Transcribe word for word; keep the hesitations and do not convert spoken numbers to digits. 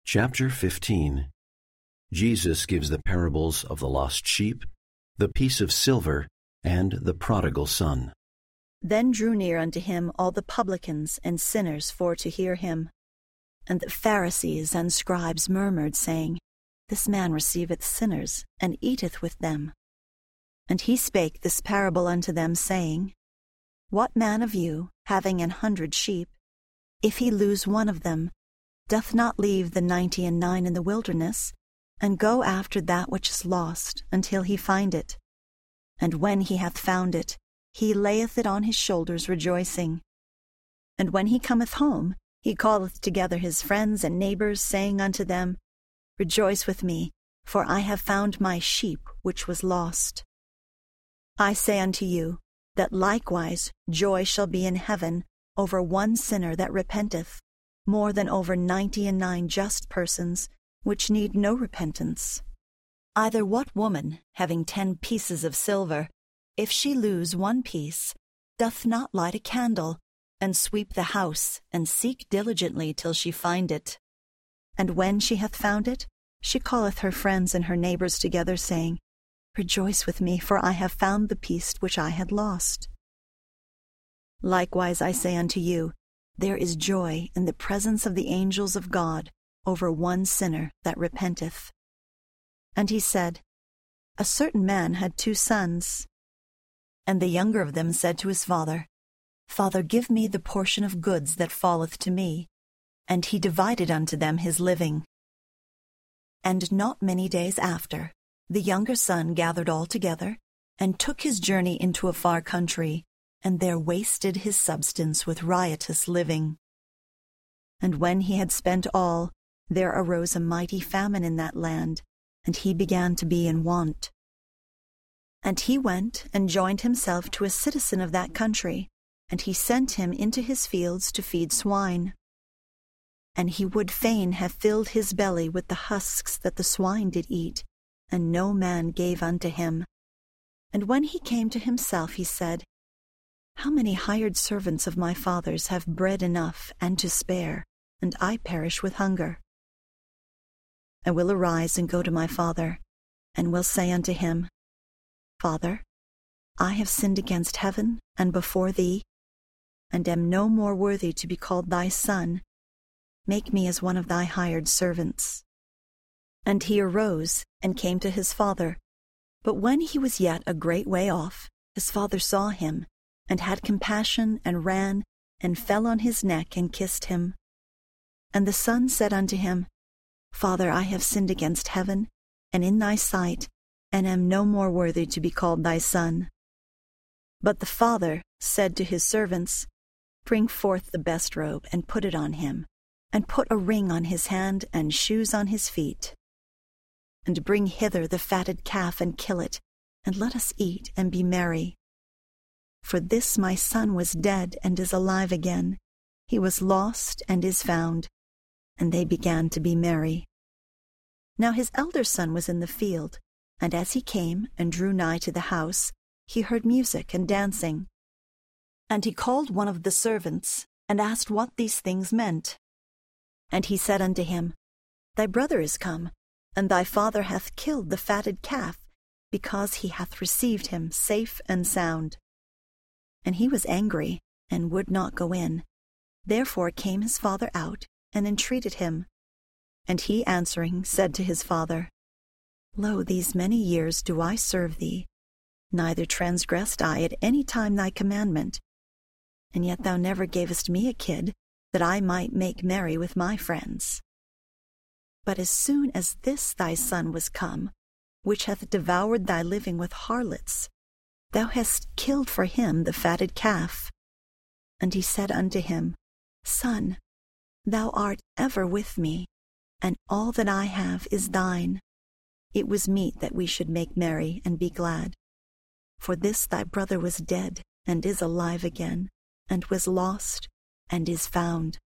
Chapter fifteen. Jesus gives the parables of the lost sheep, the piece of silver, and the prodigal son. Then drew near unto him all the publicans and sinners for to hear him. And the Pharisees and scribes murmured, saying, This man receiveth sinners, and eateth with them. And he spake this parable unto them, saying, What man of you, having an hundred sheep, if he lose one of them, doth not leave the ninety and nine in the wilderness, and go after that which is lost, until he find it? And when he hath found it, he layeth it on his shoulders, rejoicing. And when he cometh home, he calleth together his friends and neighbors, saying unto them, Rejoice with me, for I have found my sheep which was lost. I say unto you, that likewise joy shall be in heaven over one sinner that repenteth, more than over ninety and nine just persons, which need no repentance. Either what woman, having ten pieces of silver, if she lose one piece, doth not light a candle, and sweep the house, and seek diligently till she find it? And when she hath found it, she calleth her friends and her neighbors together, saying, Rejoice with me, for I have found the piece which I had lost. Likewise I say unto you, there is joy in the presence of the angels of God over one sinner that repenteth. And he said, A certain man had two sons. And the younger of them said to his father, Father, give me the portion of goods that falleth to me. And he divided unto them his living. And not many days after, the younger son gathered all together, and took his journey into a far country, and there wasted his substance with riotous living. And when he had spent all, there arose a mighty famine in that land, and he began to be in want. And he went and joined himself to a citizen of that country, and he sent him into his fields to feed swine. And he would fain have filled his belly with the husks that the swine did eat, and no man gave unto him. And when he came to himself, he said, How many hired servants of my father's have bread enough and to spare, and I perish with hunger? I will arise and go to my father, and will say unto him, Father, I have sinned against heaven and before thee, and am no more worthy to be called thy son. Make me as one of thy hired servants. And he arose and came to his father. But when he was yet a great way off, his father saw him, and had compassion, and ran, and fell on his neck, and kissed him. And the son said unto him, Father, I have sinned against heaven, and in thy sight, and am no more worthy to be called thy son. But the father said to his servants, Bring forth the best robe, and put it on him, and put a ring on his hand, and shoes on his feet. And bring hither the fatted calf, and kill it, and let us eat and be merry. For this my son was dead, and is alive again. He was lost, and is found. And they began to be merry. Now his elder son was in the field, and as he came and drew nigh to the house, he heard music and dancing. And he called one of the servants, and asked what these things meant. And he said unto him, Thy brother is come, and thy father hath killed the fatted calf, because he hath received him safe and sound. And he was angry, and would not go in. Therefore came his father out, and entreated him. And he answering said to his father, Lo, these many years do I serve thee, neither transgressed I at any time thy commandment. And yet thou never gavest me a kid, that I might make merry with my friends. But as soon as this thy son was come, which hath devoured thy living with harlots, thou hast killed for him the fatted calf. And he said unto him, Son, thou art ever with me, and all that I have is thine. It was meet that we should make merry and be glad. For this thy brother was dead, and is alive again, and was lost, and is found.